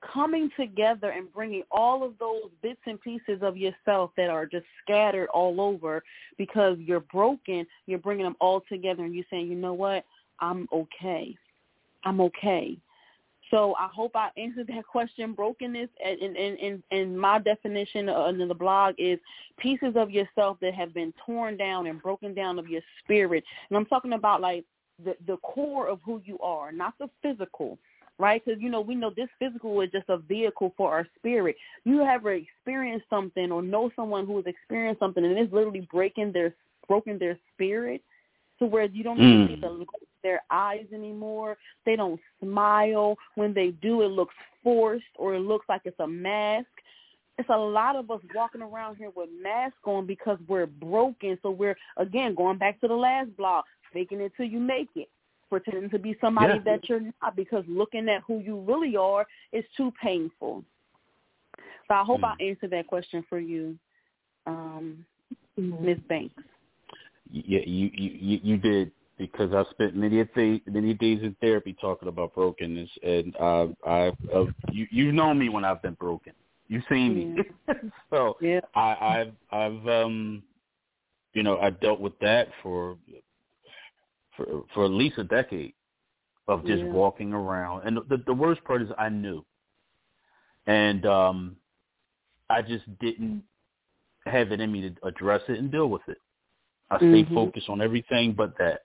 coming together and bringing all of those bits and pieces of yourself that are just scattered all over because you're broken, you're bringing them all together and you're saying, you know what, I'm okay. I'm okay. So I hope I answered that question. Brokenness, in, in, in, in my definition in the blog, is pieces of yourself that have been torn down and broken down of your spirit. And I'm talking about like the, the core of who you are, not the physical, right? Because, you know, we know this physical is just a vehicle for our spirit. You ever experienced something or know someone who has experienced something and it's literally breaking their, broken their spirit to where you don't even see the look in their eyes anymore. They don't smile. When they do, it looks forced or it looks like it's a mask. It's a lot of us walking around here with masks on because we're broken. So we're, again, going back to the last blog, faking it till you make it, pretending to be somebody yeah. that you're not, because looking at who you really are is too painful. So I hope mm. I answered that question for you, um, Miz Banks. Yeah, you, you you did, because I spent many a th- many days in therapy talking about brokenness, and uh, I uh, you you've known me when I've been broken. You've seen me, yeah. so yeah. I, I've I've um you know I dealt with that for for for at least a decade of just yeah. walking around, and the the worst part is I knew, and um I just didn't have it in me to address it and deal with it. I stay mm-hmm. focused on everything but that.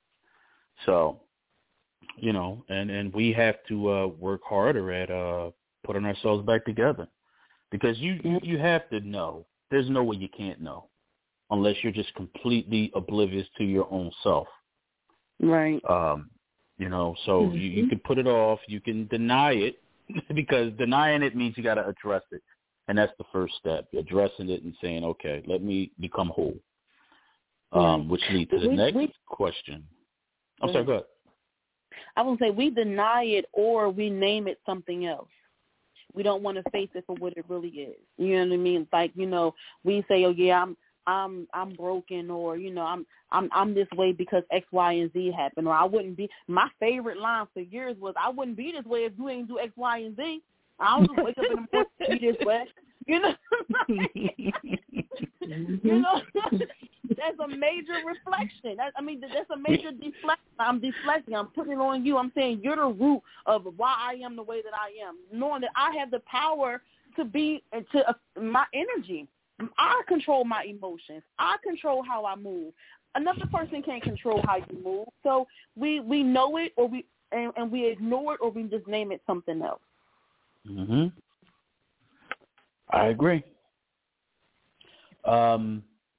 So, you know, and, and we have to uh, work harder at uh, putting ourselves back together, because you, you, you have to know. There's no way you can't know unless you're just completely oblivious to your own self. Right. Um, you know, so mm-hmm. you, you can put it off. You can deny it because denying it means you got to address it. And that's the first step, addressing it and saying, okay, let me become whole. Um, which leads to the we, next we, question. I'm sorry, go ahead. I would say we deny it or we name it something else. We don't want to face it for what it really is. You know what I mean? Like, you know, we say, oh yeah, I'm I'm I'm broken, or, you know, I'm I'm I'm this way because X, Y, and Z happened, or I wouldn't be. My favorite line for years was, I wouldn't be this way if you ain't do X, Y, and Z. I don't just wake up in the morning and be this way. You know, you know, that's a major reflection. That, I mean, that's a major deflection. I'm deflecting. I'm putting it on you. I'm saying you're the root of why I am the way that I am, knowing that I have the power to be, to uh, my energy. I control my emotions. I control how I move. Another person can't control how you move. So we, we know it, or we and, and we ignore it, or we just name it something else. Mhm. I agree. Um,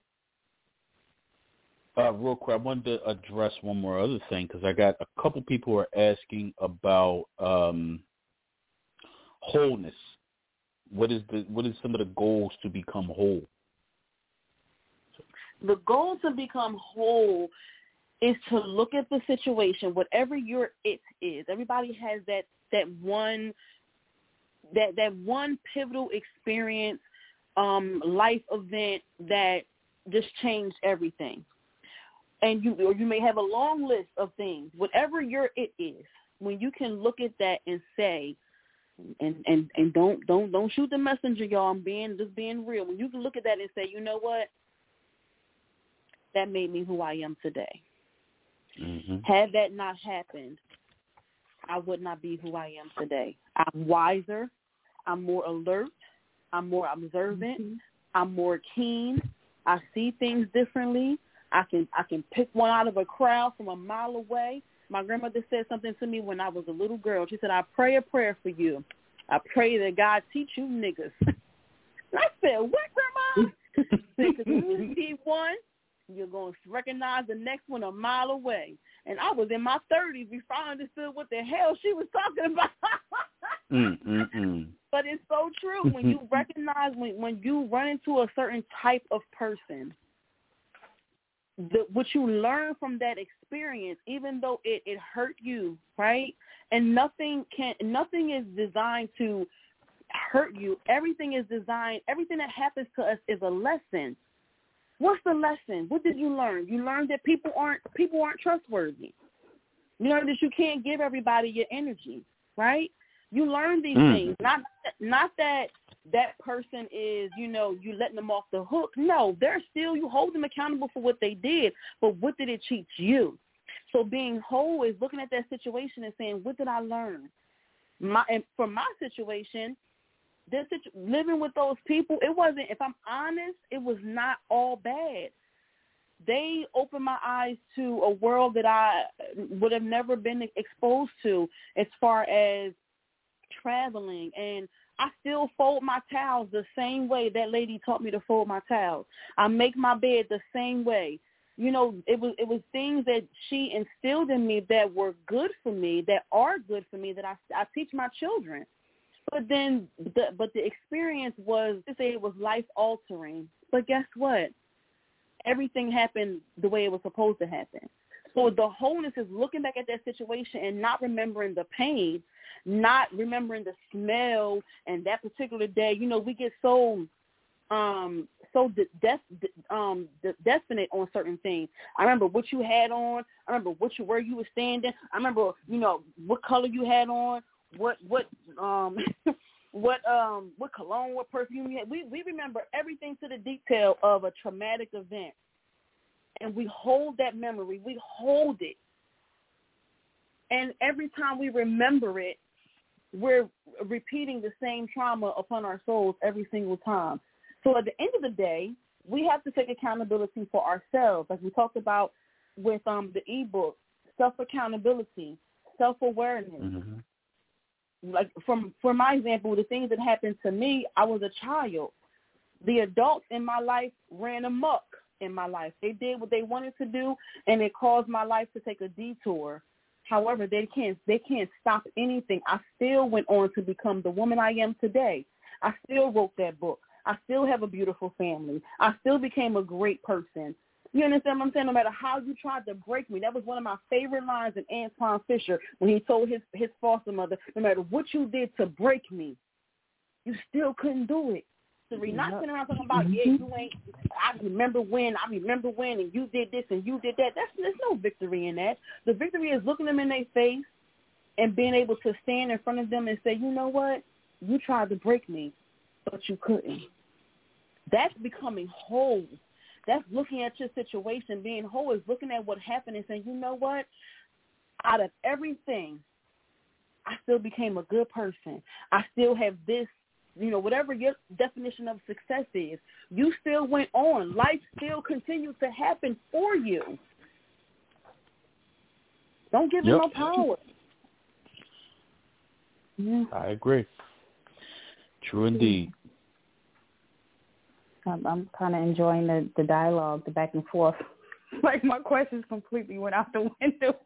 uh, real quick, I wanted to address one more other thing, because I got a couple people who are asking about um, wholeness. What is the what is some of the goals to become whole? The goal to become whole is to look at the situation, whatever your it is. Everybody has that that one. That that one pivotal experience, um, life event that just changed everything. And you or you may have a long list of things. Whatever your it is, when you can look at that and say, and, and, and don't don't don't shoot the messenger, y'all. I'm being just being real. When you can look at that and say, you know what, that made me who I am today. Mm-hmm. Had that not happened, I would not be who I am today. I'm wiser. I'm more alert. I'm more observant. Mm-hmm. I'm more keen. I see things differently. I can I can pick one out of a crowd from a mile away. My grandmother said something to me when I was a little girl. She said, I pray a prayer for you. I pray that God teach you niggas. And I said, what, Grandma? Because when you see one, you're going to recognize the next one a mile away. And I was in my thirties before I understood what the hell she was talking about. mm, mm, mm. But it's so true. When you recognize, when, when you run into a certain type of person, the, what you learn from that experience, even though it, it hurt you, right? And nothing can, nothing is designed to hurt you. Everything is designed, everything that happens to us is a lesson. What's the lesson? What did you learn? You learned that people aren't people aren't trustworthy. You learned that you can't give everybody your energy, right? You learn these mm. things. Not not that that person is, you know, you letting them off the hook. No, they're still, you hold them accountable for what they did, but what did it teach you? So being whole is looking at that situation and saying, what did I learn? My and for my situation, this living with those people, it wasn't, if I'm honest, it was not all bad. They opened my eyes to a world that I would have never been exposed to as far as traveling. And I still fold my towels the same way that lady taught me to fold my towels. I make my bed the same way. You know, it was it was things that she instilled in me that were good for me, that are good for me, that I, I teach my children. But then, the, but the experience was, to say it was life-altering. But guess what? Everything happened the way it was supposed to happen. So the wholeness is looking back at that situation and not remembering the pain, not remembering the smell and that particular day. You know, we get so um, so de- de- um, de- definite on certain things. I remember what you had on. I remember what you, where you were standing. I remember, you know, what color you had on, what what um what um what cologne, what perfume you had. We we remember everything to the detail of a traumatic event. And we hold that memory. We hold it. And every time we remember it, we're repeating the same trauma upon our souls every single time. So at the end of the day, we have to take accountability for ourselves. Like we talked about with um the ebook, self-accountability, self-awareness. Mm-hmm. Like from for my example, the things that happened to me, I was a child. The adults in my life ran amok in my life. They did what they wanted to do, and it caused my life to take a detour. However, they can't they can't stop anything. I still went on to become the woman I am today. I still wrote that book. I still have a beautiful family. I still became a great person. You understand what I'm saying? No matter how you tried to break me, that was one of my favorite lines in Antoine Fisher when he told his, his foster mother, no matter what you did to break me, you still couldn't do it. So we're not sitting around talking about, yeah, you ain't, I remember when, I remember when, and you did this and you did that. That's, there's no victory in that. The victory is looking them in their face and being able to stand in front of them and say, you know what, you tried to break me, but you couldn't. That's becoming whole. That's looking at your situation. Being whole is looking at what happened and saying, you know what, out of everything, I still became a good person. I still have this. You know, whatever your definition of success is, you still went on. Life still continues to happen for you. Don't give yep. it no power. Yeah. I agree. True indeed. I'm, I'm kind of enjoying the, the dialogue, the back and forth. Like my questions completely went out the window.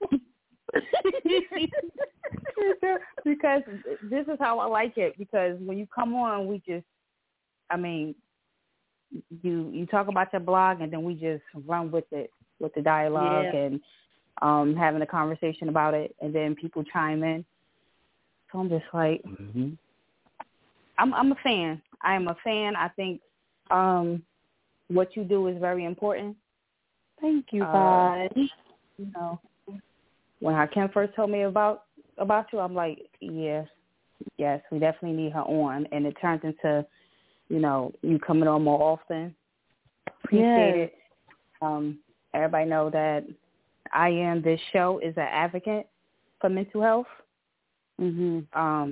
Because this is how I like it. Because when you come on, we just, I mean, you you talk about your blog, and then we just run with it, with the dialogue yeah. and um, having a conversation about it, and then people chime in. So I'm just like, mm-hmm. I'm I'm a fan. I am a fan. I think um, what you do is very important. Thank you, uh, guys. You know, when Hakim first told me about about you, I'm like, yes, yes, we definitely need her on. And it turns into, you know, you coming on more often. Appreciate yes. it. Um, everybody know that I am, this show is an advocate for mental health. Mm-hmm. Um,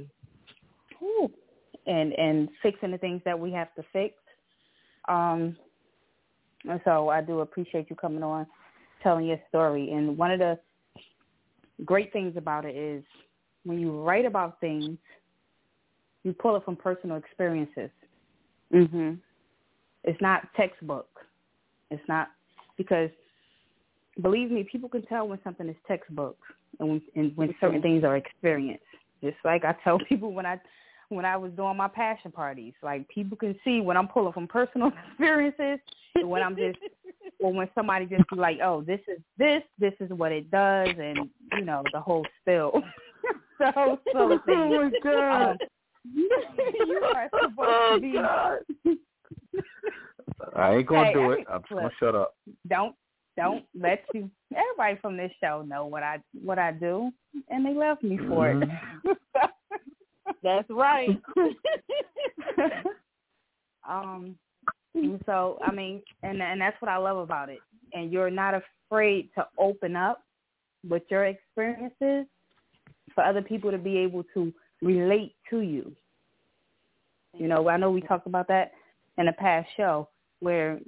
and, and fixing the things that we have to fix. Um, and so I do appreciate you coming on, telling your story. And one of the great things about it is when you write about things, you pull it from personal experiences. Mm-hmm. It's not textbook. It's not, because believe me, people can tell when something is textbook and when, and when certain things are experienced. Just like I tell people when I when I was doing my passion parties, like people can see when I'm pulling from personal experiences and when I'm just, or when somebody just be like, oh, this is this, this is what it does, and, you know, the whole spill. The whole spill of things. Oh, my God. Um, you are supposed oh, to be. God. I ain't going to hey, do I it. mean, I'm just going to shut up. Don't, don't let you, everybody from this show know what I what I do, and they love me for mm-hmm. it. That's right. um, and so I mean, and and that's what I love about it. And you're not afraid to open up with your experiences for other people to be able to relate to you. You know, I know we talked about that in a past show where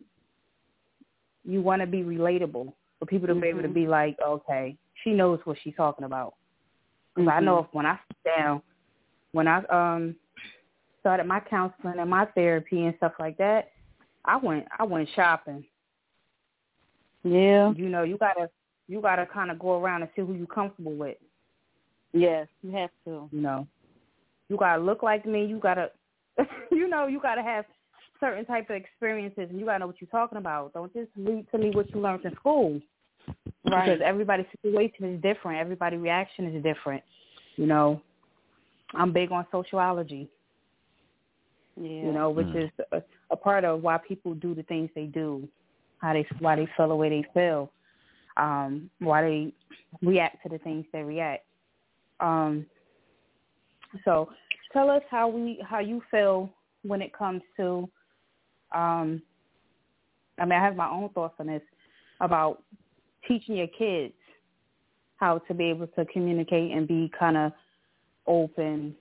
you want to be relatable for people to mm-hmm. be able to be like, okay, she knows what she's talking about. Because mm-hmm. I know if when I sit down, when I um started my counseling and my therapy and stuff like that, I went I went shopping. Yeah. You know, you gotta you gotta kind of go around and see who you're comfortable with. Yes, you have to. You know, you gotta look like me. You gotta, you know, you gotta have certain type of experiences, and you gotta know what you're talking about. Don't just read to me what you learned in school, right? Because everybody's situation is different. Everybody's reaction is different. You know, I'm big on sociology. Yeah. You know, which mm. is a, a part of why people do the things they do, how they why they feel the way they feel, um, why they react to the things they react. Um, so tell us how we how you feel when it comes to, um, I mean, I have my own thoughts on this, about teaching your kids how to be able to communicate and be kind of open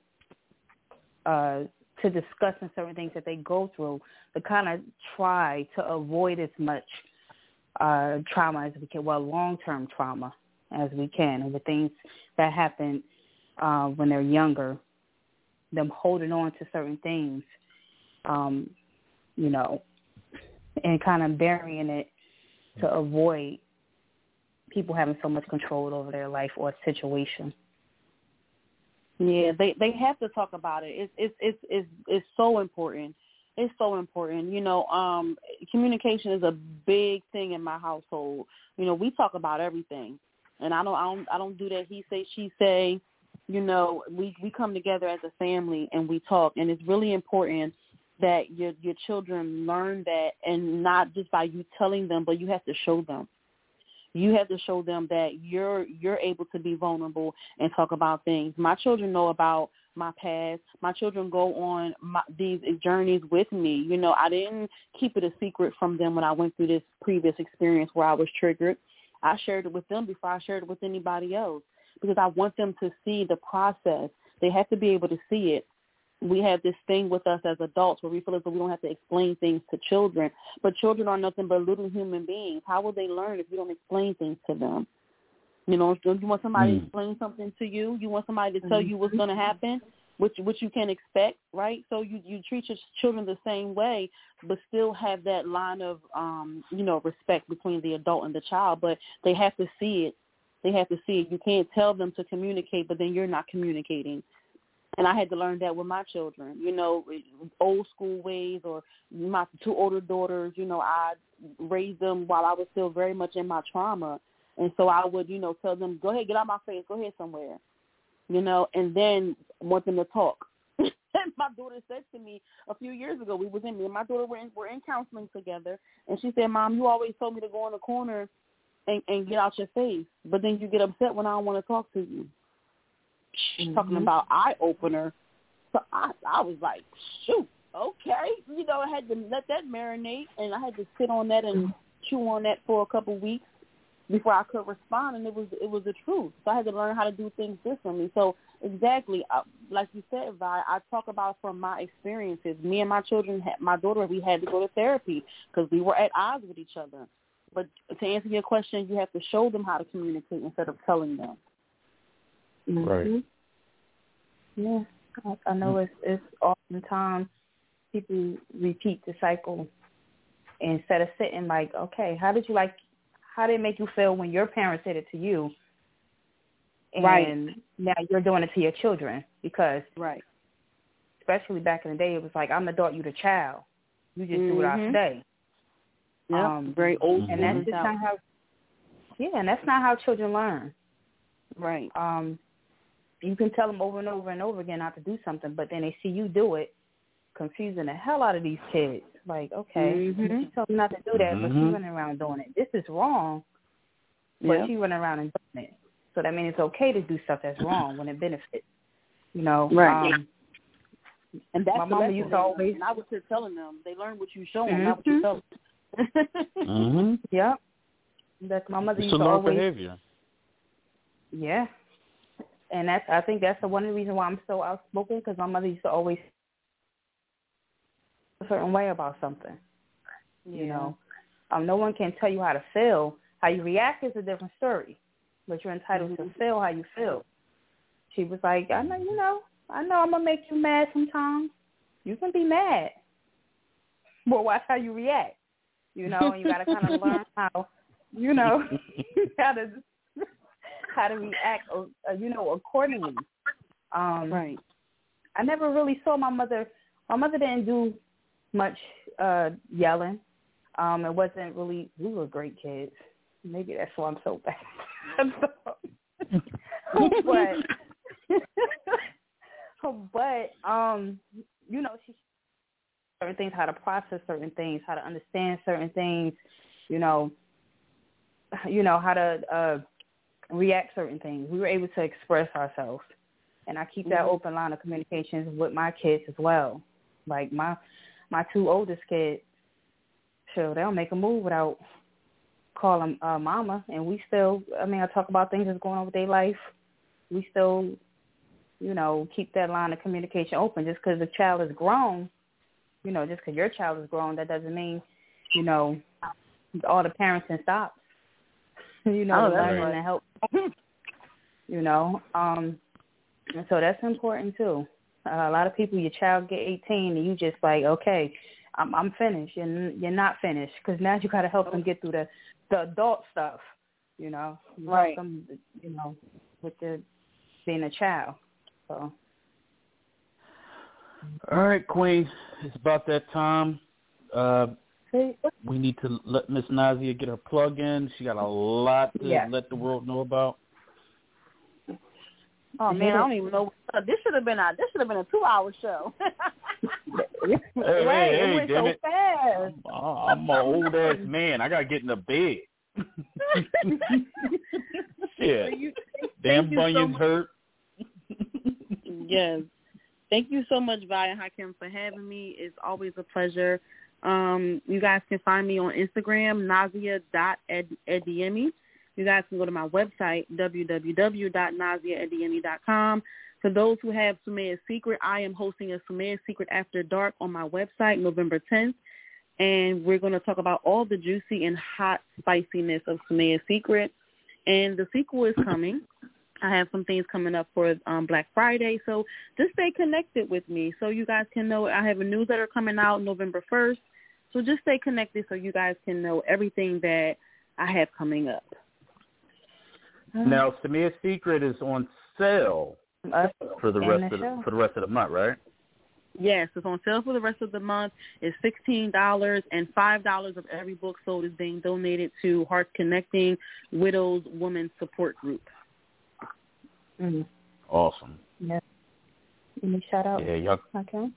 uh, to discussing certain things that they go through, to kind of try to avoid as much uh, trauma as we can, well, long-term trauma as we can, and the things that happen uh, when they're younger, them holding on to certain things, um, you know, and kind of burying it to avoid people having so much control over their life or situation. Yeah, they they have to talk about it. It's it's it's it's it's so important. It's so important. You know, um, communication is a big thing in my household. You know, we talk about everything, and I don't I don't I don't do that he say she say. You know, we we come together as a family and we talk, and it's really important that your your children learn that, and not just by you telling them, but you have to show them. You have to show them that you're you're able to be vulnerable and talk about things. My children know about my past. My children go on my, these journeys with me. You know, I didn't keep it a secret from them when I went through this previous experience where I was triggered. I shared it with them before I shared it with anybody else, because I want them to see the process. They have to be able to see it. We have this thing with us as adults where we feel as though we don't have to explain things to children. But children are nothing but little human beings. How will they learn if you don't explain things to them? You know, don't you want somebody mm. to explain something to you? You want somebody to tell you what's going to happen, which which you can expect, right? So you, you treat your children the same way, but still have that line of, um, you know, respect between the adult and the child. But they have to see it. They have to see it. You can't tell them to communicate, but then you're not communicating. And I had to learn that with my children, you know, old school ways, or my two older daughters, you know, I raised them while I was still very much in my trauma. And so I would, you know, tell them, go ahead, get out my face, go ahead somewhere, you know, and then want them to talk. And my daughter said to me a few years ago, we was in, me and my daughter were in, were in counseling together, and she said, Mom, you always told me to go in the corner and, and get out your face, but then you get upset when I don't want to talk to you. She's mm-hmm. talking about eye-opener. So I, I was like, shoot, okay. You know, I had to let that marinate, and I had to sit on that and chew on that for a couple of weeks before I could respond, and it was it was the truth. So I had to learn how to do things differently. So exactly, uh, like you said, Vi, I talk about from my experiences. Me and my children, had, my daughter, we had to go to therapy because we were at odds with each other. But to answer your question, you have to show them how to communicate instead of telling them. Right. Mm-hmm. Yeah, I, I know it's, it's oftentimes people repeat the cycle instead of sitting like, okay, how did you like, how did it make you feel when your parents did it to you? And right. now you're doing it to your children, because right. especially back in the day, it was like, I'm the adult, you the child. You just mm-hmm. do what I say. Yeah, um, very old. And that's just not how, yeah, and that's not how children learn. Right. Um, you can tell them over and over and over again not to do something, but then they see you do it, confusing the hell out of these kids. Like, okay, mm-hmm. you tell them not to do that, mm-hmm. but she's running around doing it. This is wrong, but yep. she's running around and doing it. So that means it's okay to do stuff that's wrong when it benefits. You know, right. um, And that's my the mama lesson used to they learn. always. And I was just telling them, they learn what you show them, Mm-hmm. not what you tell them. Mm-hmm. Yep. That's my mother It's used a to learned always. behavior. Yeah. And that's, I think that's the one of the reasons why I'm so outspoken, because my mother used to always feel a certain way about something. You Yeah. know, um, no one can tell you how to feel. How you react is a different story, but you're entitled Mm-hmm. to feel how you feel. She was like, I know, you know, I know I'm gonna make you mad sometimes. You can be mad, but watch how you react. You know, and you gotta kind of learn how, you know, how to how to react, uh, you know, accordingly. Um, Right. I never really saw my mother. My mother didn't do much uh, yelling. Um, it wasn't really. We were great kids. Maybe that's why I'm so bad. but, but um, you know, she certain things, how to process certain things, how to understand certain things. You know, you know how to uh, react certain things. We were able to express ourselves, and I keep that Mm-hmm. open line of communications with my kids as well. Like my my two oldest kids, sure, they don't make a move without calling uh, mama, and we still, I mean, I talk about things that's going on with their life. We still, you know, keep that line of communication open. Just because the child is grown, you know, just because your child is grown, that doesn't mean, you know, all the parenting stops. you know, Oh, to that's learn right. and to help. you know, um, and so that's important too. Uh, a lot of people, your child get eighteen, and you just like, okay, I'm, I'm finished. You're, you're not finished, because now you got to help them get through the, the adult stuff. You know, you Right. help them, you know, with the being a child. So. All right, Queen, it's about that time. Uh, See? we need to let Miss Nazia get her plug in. She got a lot to Yeah. let the world know about. Oh man, I don't even know. Uh, this should have been a this should have been a two hour show. Hey, right, hey, it hey, went damn so it. fast. I'm an old ass man. I gotta get in the bed. Shit. You, Damn you so bunions much. hurt. Yes. Thank you so much, Vi and Hakim, for having me. It's always a pleasure. Um, you guys can find me on Instagram, nazia dot ediemi. You guys can go to my website, w w w dot nazia ediemi dot com. For those who have Sumaya's Secret, I am hosting a Sumaya's Secret After Dark on my website, November tenth. And we're going to talk about all the juicy and hot spiciness of Sumaya's Secret. And the sequel is coming. I have some things coming up for um, Black Friday, so just stay connected with me so you guys can know. I have a newsletter coming out November first, so just stay connected so you guys can know everything that I have coming up. Now, Sumaya's Secret is on sale Us for the and rest the of the, show. for the rest of the month, right? Yes, it's on sale for the rest of the month. It's sixteen dollars, and five dollars of every book sold is being donated to Hearts Connecting Widows Women Support Group. Mm-hmm. Awesome. Yeah. Any shout out? Yeah, y'all. Okay.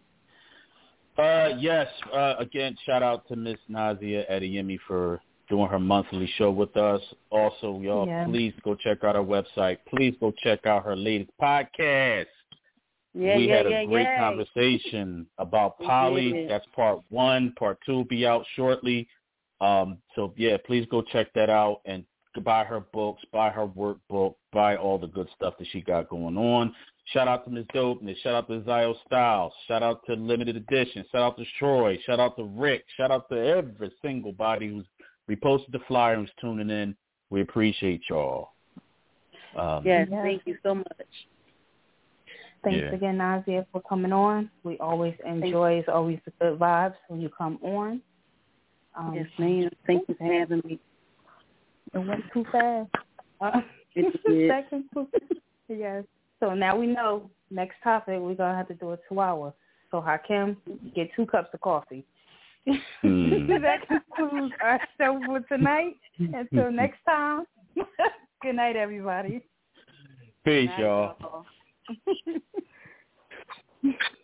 Uh, yes. Uh, again, shout out to Miss Nazia Ediemi for doing her monthly show with us. Also, y'all, Yeah. please go check out our website. Please go check out her latest podcast. Yeah, we yeah, had a yeah, great yeah. conversation about We poly. did. That's part one. Part two will be out shortly. Um, so, yeah, please go check that out and buy her books, buy her workbook, buy all the good stuff that she got going on. Shout out to Miss Dopeness. Shout out to Zio Styles. Shout out to Limited Edition. Shout out to Troy. Shout out to Rick. Shout out to every single body who's reposted the flyer and who's tuning in. We appreciate y'all. Um, Yes, Yeah. thank you so much. Thanks Yeah. again, Nazia, for coming on. We always enjoy, it's always the good vibes when you come on. Um, Yes, ma'am. Thank you for having me. It went too fast. Uh, It did. Second too fast. Yes. So now we know, next topic, we're going to have to do a two-hour. So Hakim, get two cups of coffee. Hmm. That concludes our show for tonight. Until next time, good night, everybody. Peace, Night, y'all. y'all.